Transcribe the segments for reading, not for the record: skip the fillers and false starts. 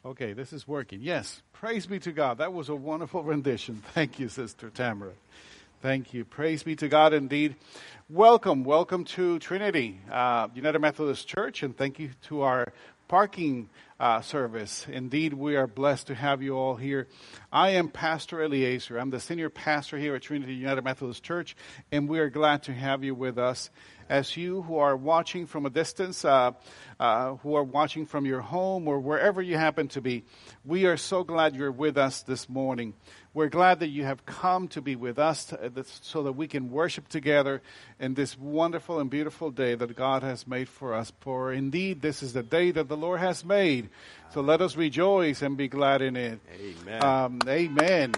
Okay, this is working. Yes, praise be to God. That was a wonderful rendition. Thank you, Sister Tamara. Thank you. Praise be to God indeed. Welcome to Trinity United Methodist Church, and thank you to our parking service. Indeed, we are blessed to have you all here. I am Pastor Eliezer. I'm the senior pastor here at Trinity United Methodist Church, and we are glad to have you with us. As you who are watching from a distance, who are watching from your home or wherever you happen to be, we are so glad you're with us this morning. We're glad that you have come to be with us so that we can worship together in this wonderful and beautiful day that God has made for us. For indeed, this is the day that the Lord has made. So let us rejoice and be glad in it. Amen. Amen.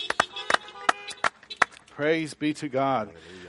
Praise be to God.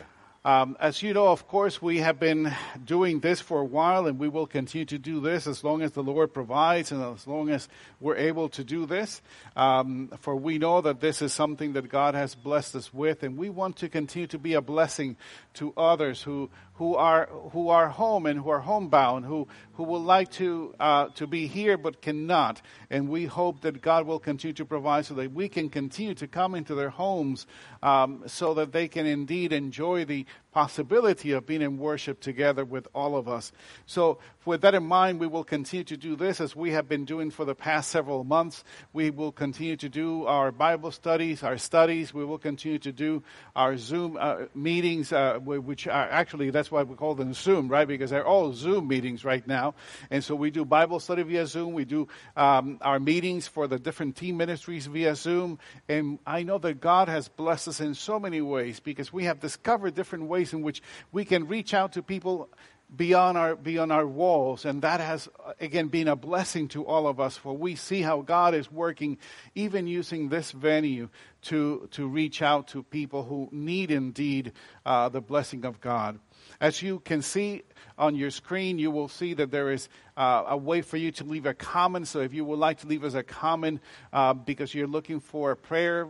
As you know, of course, we have been doing this for a while, and we will continue to do this as long as the Lord provides and as long as we're able to do this. For we know that this is something that God has blessed us with, and we want to continue to be a blessing to others who are home and who are homebound, who would like to be here but cannot. And we hope that God will continue to provide so that we can continue to come into their homes so that they can indeed enjoy the possibility of being in worship together with all of us. So with that in mind, we will continue to do this as we have been doing for the past several months. We will continue to do our Bible studies, our studies. We will continue to do our Zoom meetings, which are actually, that's why we call them Zoom, right? Because they're all Zoom meetings right now. And so we do Bible study via Zoom. We do our meetings for the different team ministries via Zoom. And I know that God has blessed us in so many ways because we have discovered different ways in which we can reach out to people beyond our walls, and that has again been a blessing to all of us, for we see how God is working even using this venue to reach out to people who need indeed the blessing of God. As you can see on your screen, you will see that there is a way for you to leave a comment. So if you would like to leave us a comment because you're looking for a prayer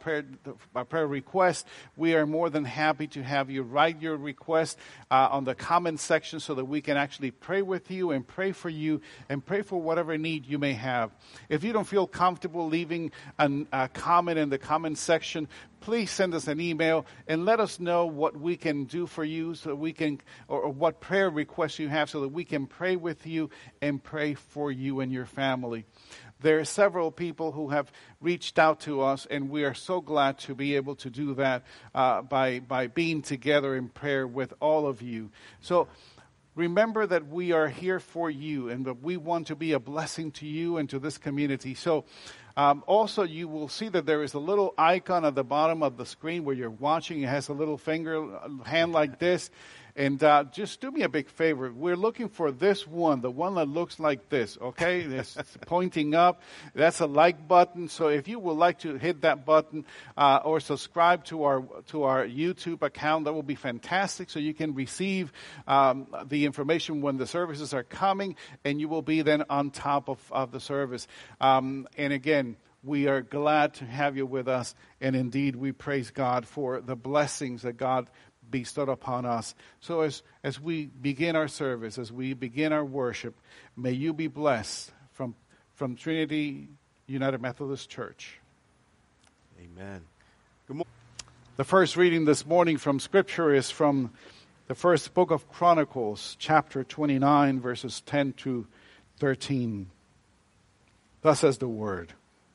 request, we are more than happy to have you write your request on the comment section so that we can actually pray with you and pray for you and pray for whatever need you may have. If you don't feel comfortable leaving a comment in the comment section, please send us an email and let us know what we can do for you so that we can, or what prayer requests you have so that we can pray with you and pray for you and your family. There are several people who have reached out to us, and we are so glad to be able to do that by being together in prayer with all of you. So remember that we are here for you and that we want to be a blessing to you and to this community. So also, you will see that there is a little icon at the bottom of the screen where you're watching. It has a little hand like this. And just do me a big favor. We're looking for this one, the one that looks like this, okay? It's pointing up. That's a like button. So if you would like to hit that button or subscribe to our YouTube account, that will be fantastic. So you can receive the information when the services are coming, and you will be then on top of the service. And again, we are glad to have you with us. And indeed, we praise God for the blessings that God bestowed upon us. So as we begin our service, as we begin our worship, may you be blessed from Trinity United Methodist Church. Amen. Good morning. The first reading this morning from Scripture is from the first book of Chronicles, chapter 29, verses 10 to 13. Thus says the word.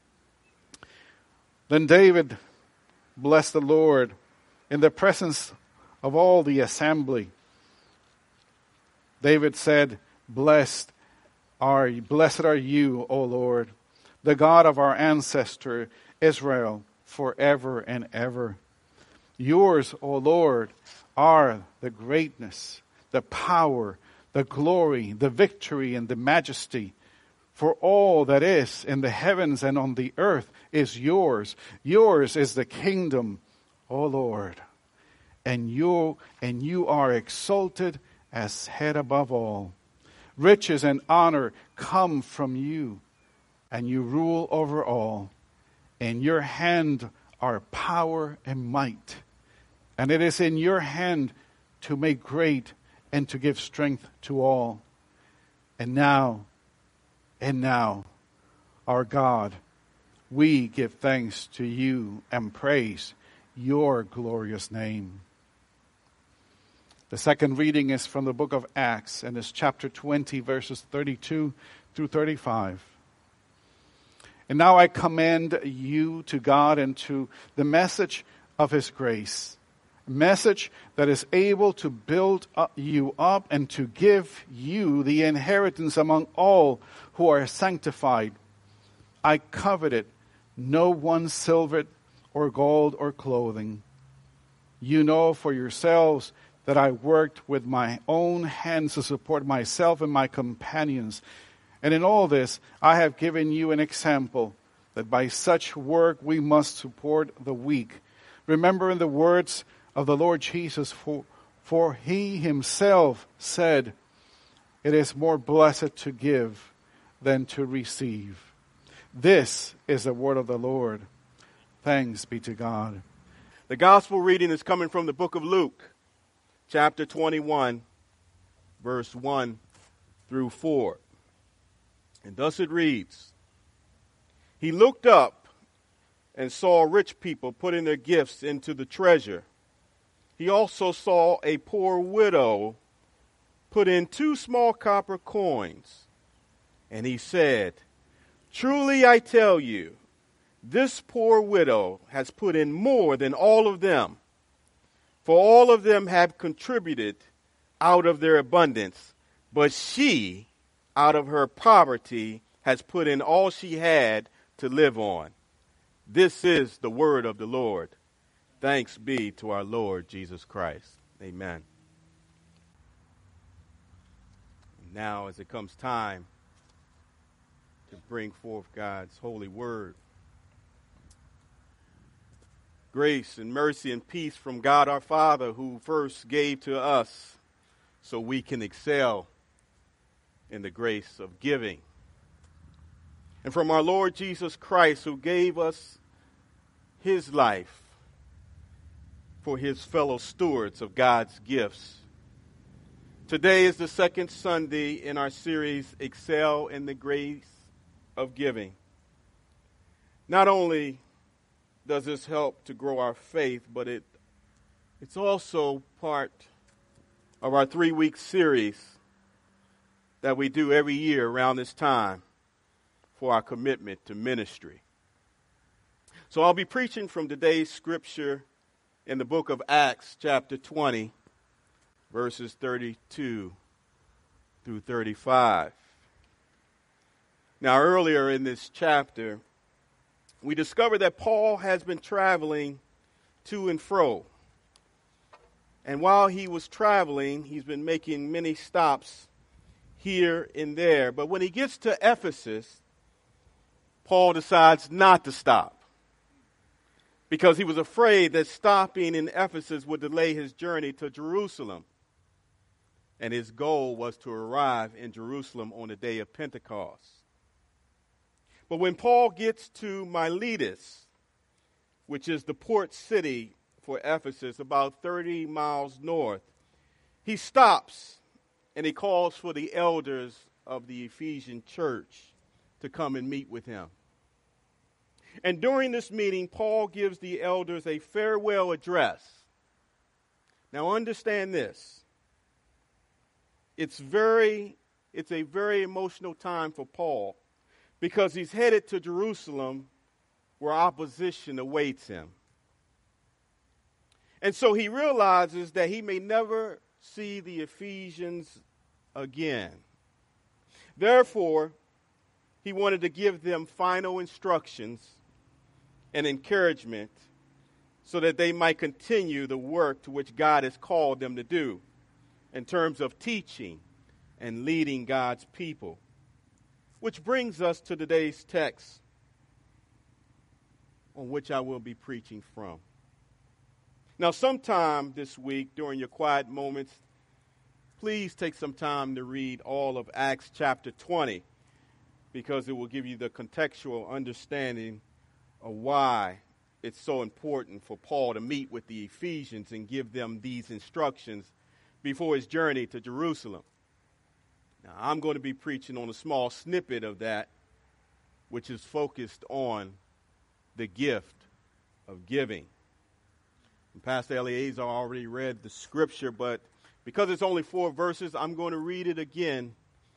Then David blessed the Lord in the presence of all the assembly. David said, Blessed are you, O Lord, the God of our ancestor Israel, forever and ever. Yours, O Lord, are the greatness, the power, the glory, the victory, and the majesty. For all that is in the heavens and on the earth is yours. Yours is the kingdom, O Lord. And you are exalted as head above all. Riches and honor come from you, and you rule over all. In your hand are power and might, and it is in your hand to make great and to give strength to all. And now, our God, we give thanks to you and praise your glorious name. The second reading is from the book of Acts, and it's chapter 20, verses 32 through 35. And now I commend you to God and to the message of his grace, a message that is able to build you up and to give you the inheritance among all who are sanctified. I coveted no one's silver or gold or clothing. You know for yourselves that I worked with my own hands to support myself and my companions. And in all this, I have given you an example that by such work we must support the weak. Remember in the words of the Lord Jesus, for he himself said, it is more blessed to give than to receive. This is the word of the Lord. Thanks be to God. The gospel reading is coming from the book of Luke, chapter 21, verse 1 through 4. And thus it reads, he looked up and saw rich people putting their gifts into the treasure. He also saw a poor widow put in 2 small copper coins. And he said, truly I tell you, this poor widow has put in more than all of them. For all of them have contributed out of their abundance, but she, out of her poverty, has put in all she had to live on. This is the word of the Lord. Thanks be to our Lord Jesus Christ. Amen. Now, as it comes time to bring forth God's holy word, grace and mercy and peace from God our Father, who first gave to us so we can excel in the grace of giving. And from our Lord Jesus Christ, who gave us his life for his fellow stewards of God's gifts. Today is the second Sunday in our series, Excel in the Grace of Giving. Not only does this help to grow our faith, but it's also part of our 3-week series that we do every year around this time for our commitment to ministry. So I'll be preaching from today's scripture in the book of Acts, chapter 20, verses 32 through 35. Now, earlier in this chapter, we discovered that Paul has been traveling to and fro. And while he was traveling, he's been making many stops here and there. But when he gets to Ephesus, Paul decides not to stop, because he was afraid that stopping in Ephesus would delay his journey to Jerusalem. And his goal was to arrive in Jerusalem on the day of Pentecost. But when Paul gets to Miletus, which is the port city for Ephesus, about 30 miles north, he stops and he calls for the elders of the Ephesian church to come and meet with him. And during this meeting, Paul gives the elders a farewell address. Now understand this. It's a very emotional time for Paul, because he's headed to Jerusalem where opposition awaits him. And so he realizes that he may never see the Ephesians again. Therefore, he wanted to give them final instructions and encouragement so that they might continue the work to which God has called them to do in terms of teaching and leading God's people. Which brings us to today's text on which I will be preaching from. Now, sometime this week during your quiet moments, please take some time to read all of Acts chapter 20, because it will give you the contextual understanding of why it's so important for Paul to meet with the Ephesians and give them these instructions before his journey to Jerusalem. Now, I'm going to be preaching on a small snippet of that, which is focused on the gift of giving. And Pastor Eleazar already read the scripture, but because it's only 4 verses, I'm going to read it again.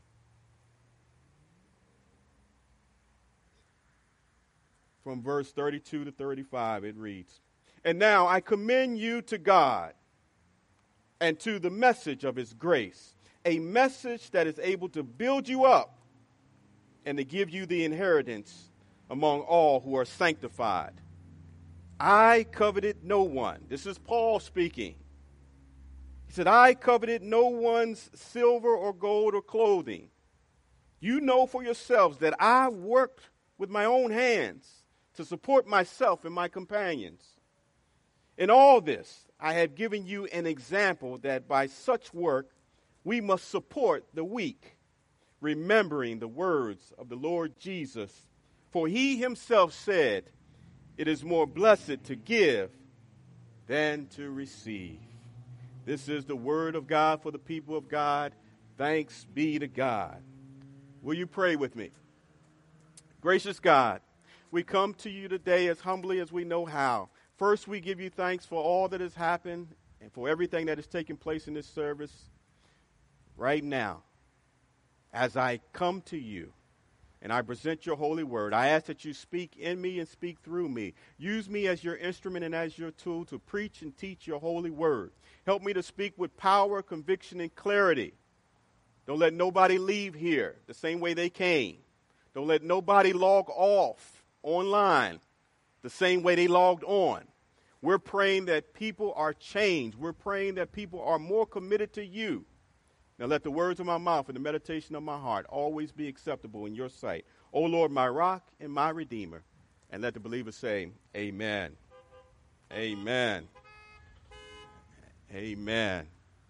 From verse 32 to 35, it reads, "And now I commend you to God and to the message of his grace, a message that is able to build you up and to give you the inheritance among all who are sanctified. I coveted no one." This is Paul speaking. He said, "I coveted no one's silver or gold or clothing. You know for yourselves that I worked with my own hands to support myself and my companions. In all this, I have given you an example that by such work we must support the weak, remembering the words of the Lord Jesus. For he himself said, 'It is more blessed to give than to receive.'" This is the word of God for the people of God. Thanks be to God. Will you pray with me? Gracious God, we come to you today as humbly as we know how. First, we give you thanks for all that has happened and for everything that is taking place in this service right now. As I come to you and I present your holy word, I ask that you speak in me and speak through me. Use me as your instrument and as your tool to preach and teach your holy word. Help me to speak with power, conviction, and clarity. Don't let nobody leave here the same way they came. Don't let nobody log off online the same way they logged on. We're praying that people are changed. We're praying that people are more committed to you. Now let the words of my mouth and the meditation of my heart always be acceptable in your sight. O Lord, my rock and my redeemer. And let the believers say, amen. Amen. Amen.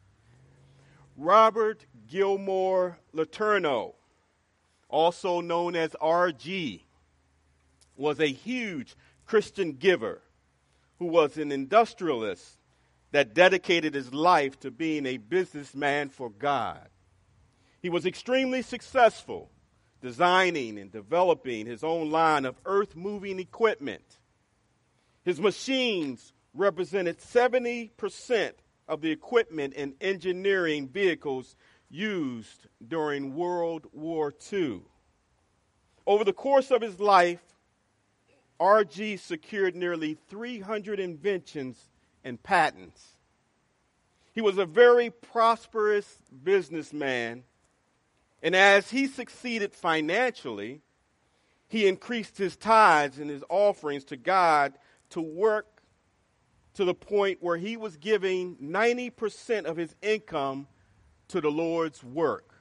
Robert Gilmore Letourneau, also known as R.G., was a huge Christian giver who was an industrialist that dedicated his life to being a businessman for God. He was extremely successful, designing and developing his own line of earth-moving equipment. His machines represented 70% of the equipment and engineering vehicles used during World War II. Over the course of his life, R.G. secured nearly 300 inventions and patents. He was a very prosperous businessman, and as he succeeded financially, he increased his tithes and his offerings to God to work to the point where he was giving 90% of his income to the Lord's work.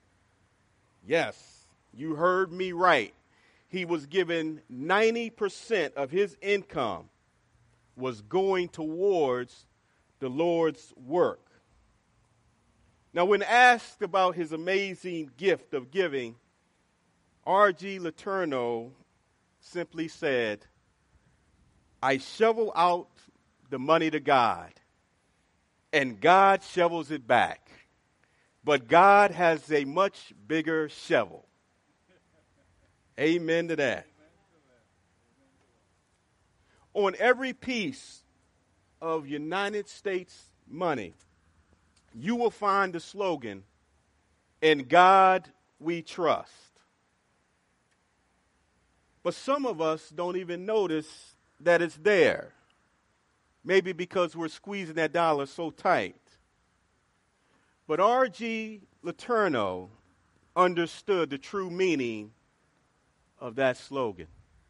Yes, you heard me right. He was given 90% of his income was going towards the Lord's work. Now, when asked about his amazing gift of giving, R.G. Letourneau simply said, "I shovel out the money to God, and God shovels it back. But God has a much bigger shovel." Amen to that. On every piece of United States money, you will find the slogan, "In God we trust." But some of us don't even notice that it's there. Maybe because we're squeezing that dollar so tight. But R.G. Letourneau understood the true meaning of that slogan.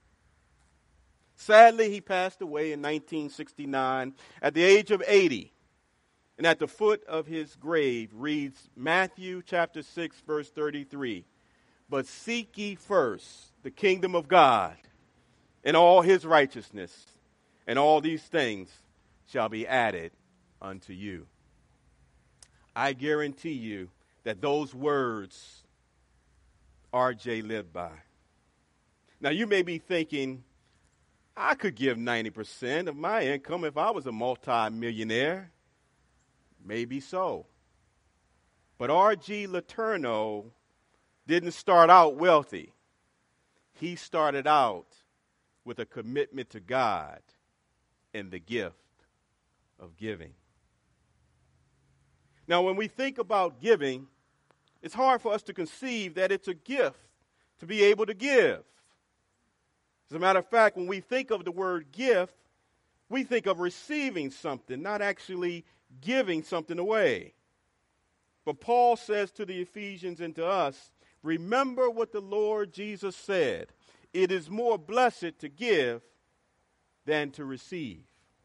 Sadly, he passed away in 1969 at the age of 80. And at the foot of his grave reads Matthew chapter 6, verse 33. "But seek ye first the kingdom of God and all his righteousness, and all these things shall be added unto you." I guarantee you that those words R.J. lived by. Now, you may be thinking, I could give 90% of my income if I was a multi-millionaire. Maybe so. But R.G. Letourneau didn't start out wealthy. he started out with a commitment to God and the gift of giving. Now, when we think about giving, it's hard for us to conceive that it's a gift to be able to give. As a matter of fact, when we think of the word gift, we think of receiving something, not actually giving something away. But Paul says to the Ephesians and to us, remember what the Lord Jesus said. It is more blessed to give than to receive.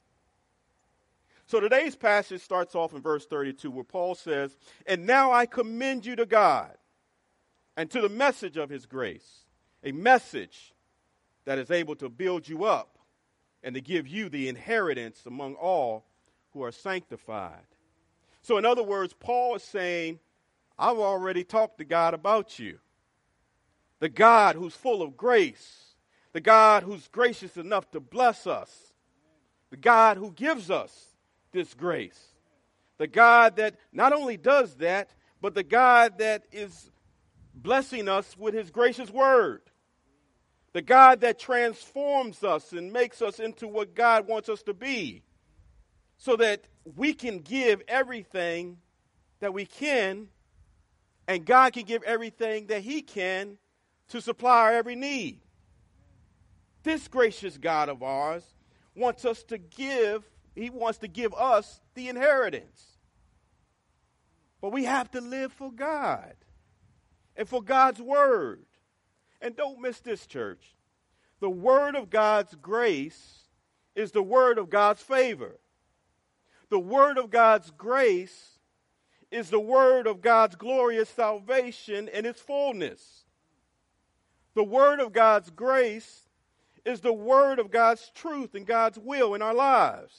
So today's passage starts off in verse 32 where Paul says, and now I commend you to God and to the message of his grace, a message that is able to build you up and to give you the inheritance among all who are sanctified. So in other words, Paul is saying, I've already talked to God about you. The God who's full of grace, the God who's gracious enough to bless us, the God who gives us this grace, the God that not only does that, but the God that is blessing us with his gracious word, the God that transforms us and makes us into what God wants us to be, so that we can give everything that we can, and God can give everything that he can to supply our every need. This gracious God of ours wants us to give, he wants to give us the inheritance. But we have to live for God and for God's word. And don't miss this, church. The word of God's grace is the word of God's favor. The word of God's grace is the word of God's glorious salvation in its fullness. The word of God's grace is the word of God's truth and God's will in our lives.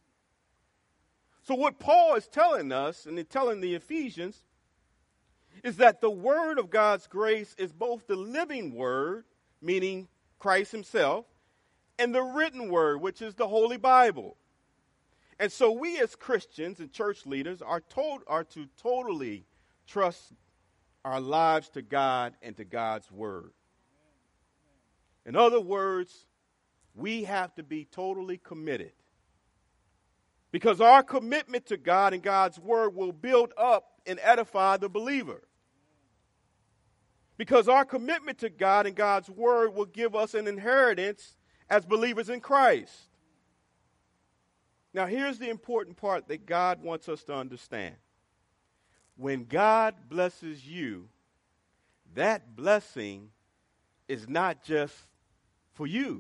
So what Paul is telling us and telling the Ephesians is that the word of God's grace is both the living word, meaning Christ himself, and the written word, which is the Holy Bible. And so we as Christians and church leaders are to totally trust our lives to God and to God's word. In other words, we have to be totally committed. Because our commitment to God and God's word will build up and edify the believer. Because our commitment to God and God's word will give us an inheritance as believers in Christ. Now, here's the important part that God wants us to understand. When God blesses you, that blessing is not just for you.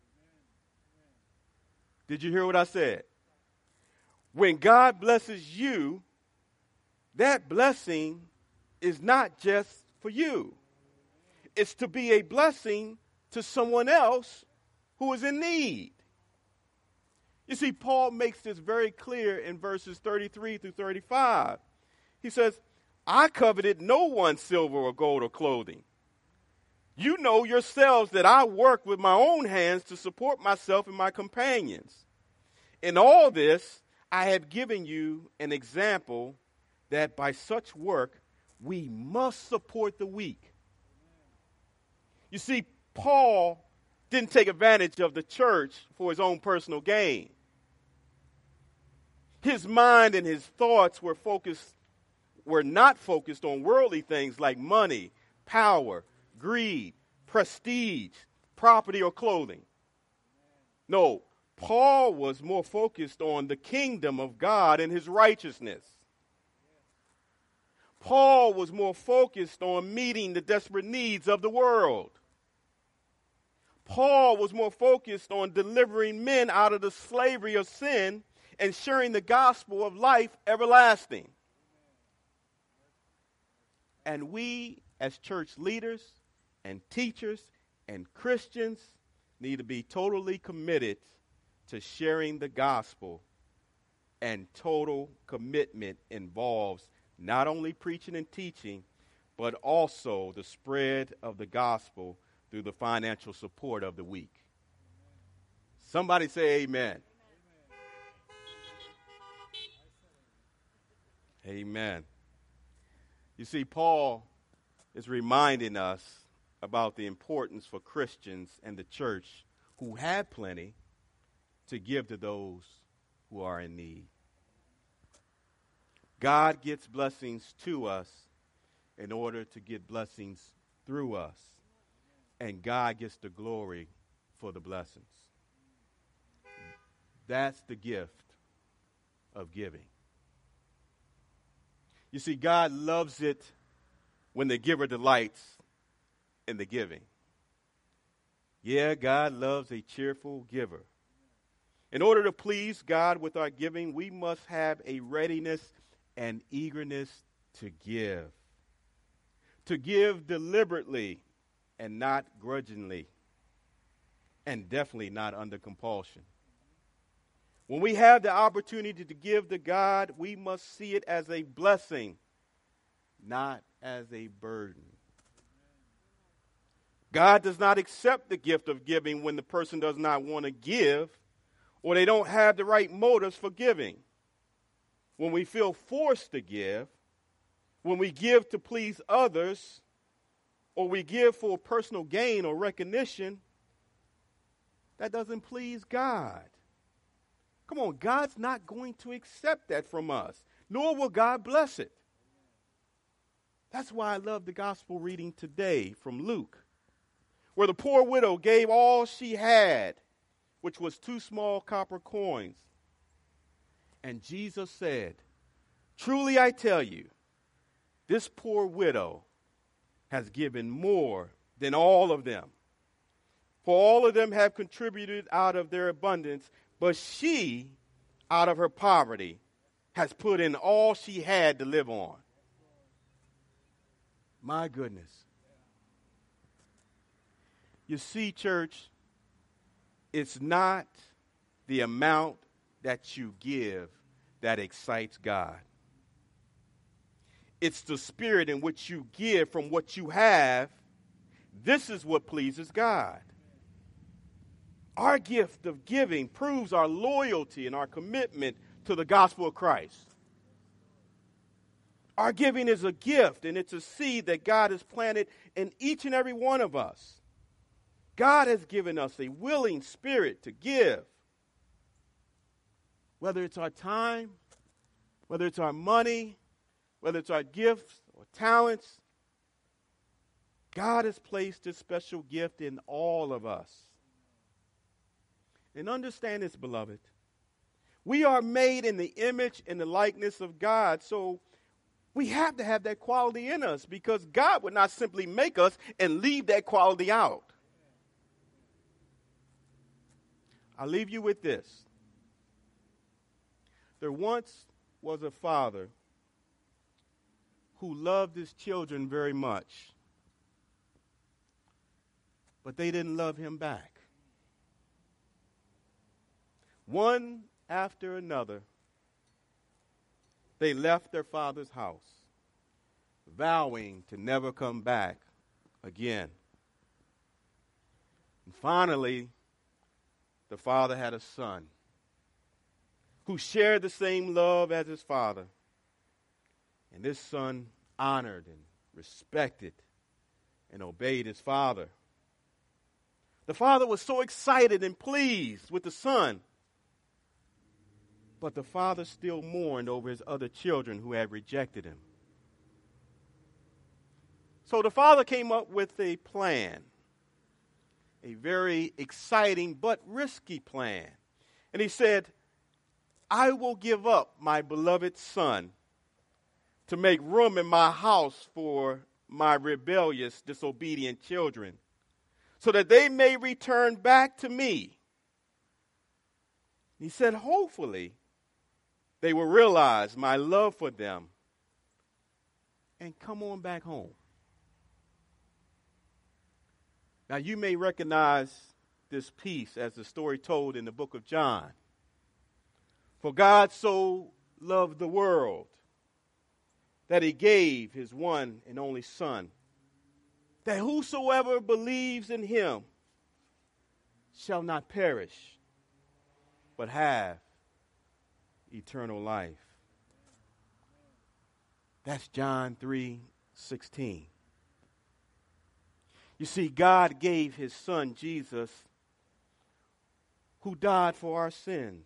Did you hear what I said? When God blesses you, that blessing is not just for you. It's to be a blessing to someone else who is in need. You see, Paul makes this very clear in verses 33 through 35. He says, I coveted no one's silver or gold or clothing. You know yourselves that I work with my own hands to support myself and my companions. In all this, I have given you an example that by such work, we must support the weak. You see, Paul didn't take advantage of the church for his own personal gain. His mind and his thoughts were not focused on worldly things like money, power, greed, prestige, property, or clothing. No, Paul was more focused on the kingdom of God and his righteousness. Paul was more focused on meeting the desperate needs of the world. Paul was more focused on delivering men out of the slavery of sin and sharing the gospel of life everlasting. And we, as church leaders and teachers and Christians, need to be totally committed to sharing the gospel. And total commitment involves not only preaching and teaching, but also the spread of the gospel through the financial support of the weak. Somebody say amen. Amen. You see, Paul is reminding us about the importance for Christians and the church who have plenty to give to those who are in need. God gets blessings to us in order to get blessings through us. And God gets the glory for the blessings. That's the gift of giving. You see, God loves it when the giver delights in the giving. Yeah, God loves a cheerful giver. In order to please God with our giving, we must have a readiness and eagerness to give. To give deliberately and not grudgingly, and definitely not under compulsion. When we have the opportunity to give to God, we must see it as a blessing, not as a burden. God does not accept the gift of giving when the person does not want to give or they don't have the right motives for giving. When we feel forced to give, when we give to please others, or we give for personal gain or recognition, that doesn't please God. Come on, God's not going to accept that from us, nor will God bless it. That's why I love the gospel reading today from Luke, where the poor widow gave all she had, which was 2 small copper coins. And Jesus said, "Truly I tell you, this poor widow has given more than all of them. For all of them have contributed out of their abundance, but she, out of her poverty, has put in all she had to live on." My goodness. You see, church, it's not the amount that you give that excites God. It's the spirit in which you give from what you have. This is what pleases God. Our gift of giving proves our loyalty and our commitment to the gospel of Christ. Our giving is a gift, and it's a seed that God has planted in each and every one of us. God has given us a willing spirit to give. Whether it's our time, whether it's our money, whether it's our gifts or talents, God has placed this special gift in all of us. And understand this, beloved. We are made in the image and the likeness of God, so we have to have that quality in us, because God would not simply make us and leave that quality out. I'll leave you with this. There once was a father who loved his children very much, but they didn't love him back. One after another, they left their father's house, vowing to never come back again. And finally, the father had a son who shared the same love as his father. And this son honored and respected and obeyed his father. The father was so excited and pleased with the son, but the father still mourned over his other children who had rejected him. So the father came up with a plan, a very exciting but risky plan. And he said, "I will give up my beloved son to make room in my house for my rebellious, disobedient children, so that they may return back to me." He said, hopefully, they will realize my love for them and come on back home. Now, you may recognize this piece as the story told in the book of John. For God so loved the world that he gave his one and only Son, that whosoever believes in him shall not perish, but have eternal life. That's John 3:16. You see, God gave his son, Jesus, who died for our sins.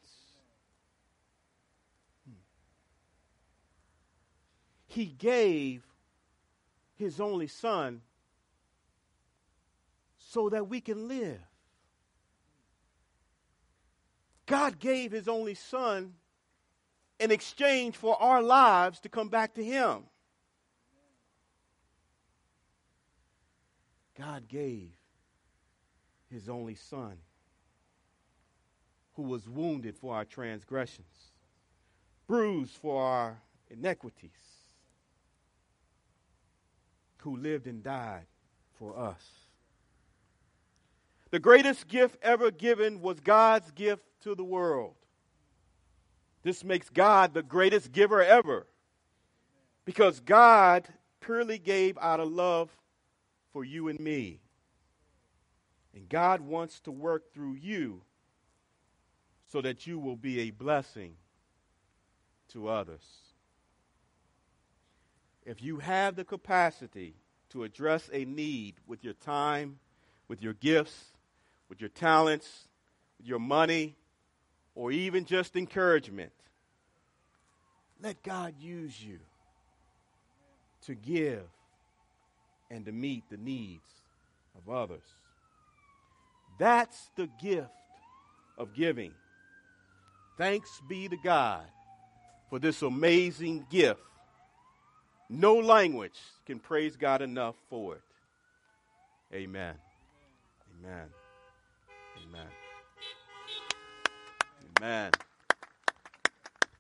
He gave his only son so that we can live. God gave his only son in exchange for our lives to come back to him. God gave his only son, who was wounded for our transgressions, bruised for our iniquities, who lived and died for us. The greatest gift ever given was God's gift to the world. This makes God the greatest giver ever, because God purely gave out of love for you and me. And God wants to work through you so that you will be a blessing to others. If you have the capacity to address a need with your time, with your gifts, with your talents, with your money, or even just encouragement, let God use you to give and to meet the needs of others. That's the gift of giving. Thanks be to God for this amazing gift. No language can praise God enough for it. Amen. Amen. Amen. Amen.